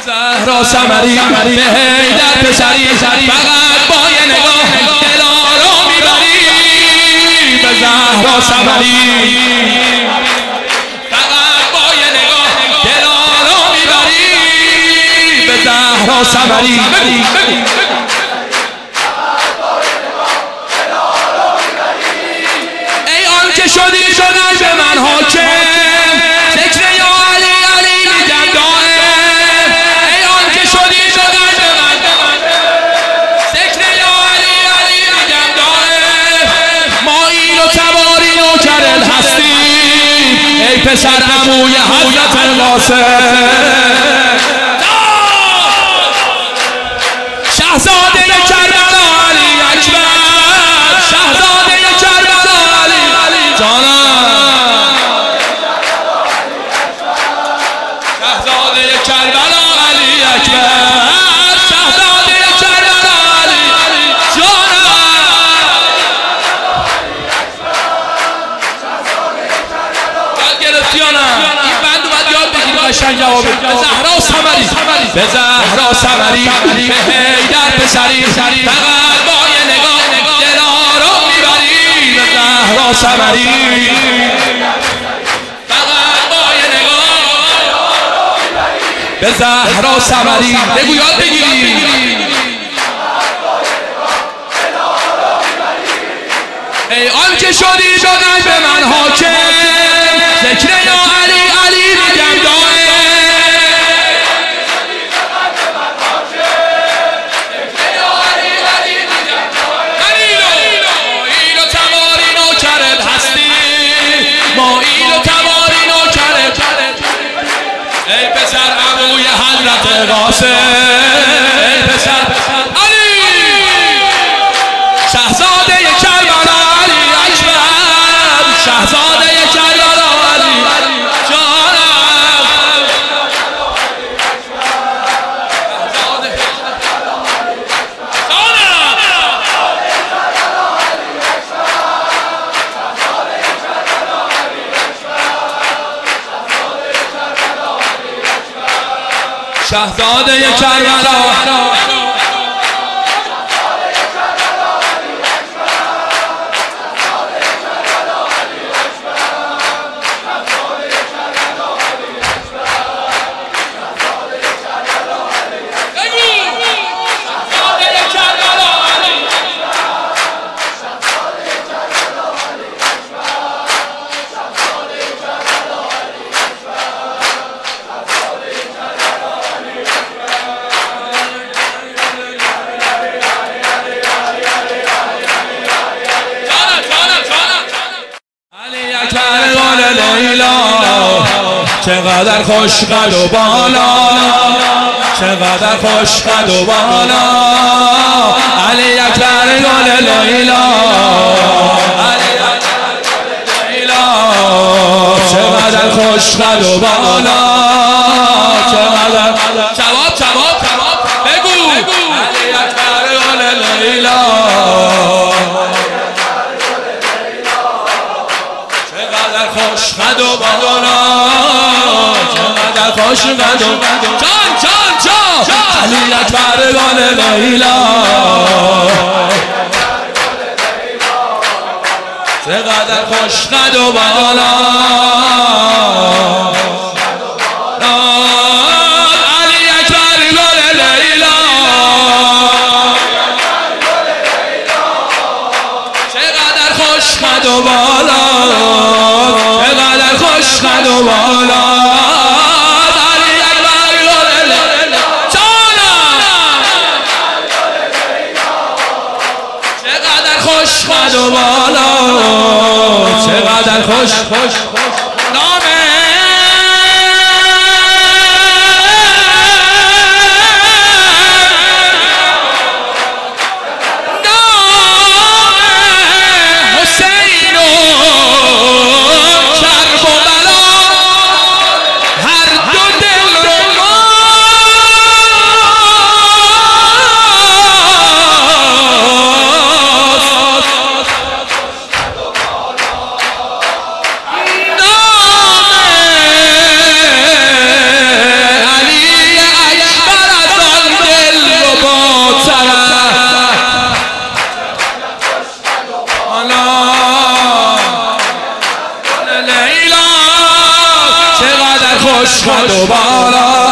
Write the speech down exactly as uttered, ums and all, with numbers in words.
زهرا ثمری به حیدر پسری فقط با یه نگاه دلارو میبری به زهرا ثمری فقط با یه نگاه دلارو میبری به زهرا ثمری ای آن که شدی شدی به من حاکم ذکر یا علی علی میگم دائم ای آن که شدی شدی به من ذکر یا علی علی میگم دائم ما این و تباری نوکر هستی ای پسر عموی حضرت قاسم شهزاده کربلا علی اکبر شهزاده کربلا علی جانم شهزاده کربلا علی اکبر شهزاده کربلا علی جانم یاد گرفتی یا نه؟ این بند اومد یاد بگیری قشنگ جواب به زهرا ثمری به زهرا ثمری به حیدر پسری فقط با یه نگاه دلارو میبری به زهرا ثمری فقط با یه نگاه به زهرا ثمری بگو یاد بگیری ای آن که شدی شدی به من حاکم ذکر یا علی علی میگم دائم ای پسر عموی حضرت قاسم ای پسر علی شهزاده کربلا علی اکبر شهزاده کربلا علی جانم شهزاده کربلا چقدر خوش قد و بالا چقدر خوش قد و بالا علی اکبر گل لیلا علی اکبر گل لیلا چقدر خوش قد و بالا چقدر جواب جواب جواب بگو علی اکبر گل لیلا چقدر خوش قد و بالا چقدر خوش قد و جان جان جان علی اکبر گل لیلا چقدر خوش قد و بالا علی اکبر گل لیلا چقدر خوش قد و بالا چقدر خوش قد و بالا علی اکبر گل لیلا جانم چقدر خوش قد و بالا چقدر خوش خوش نامه اشهد بالا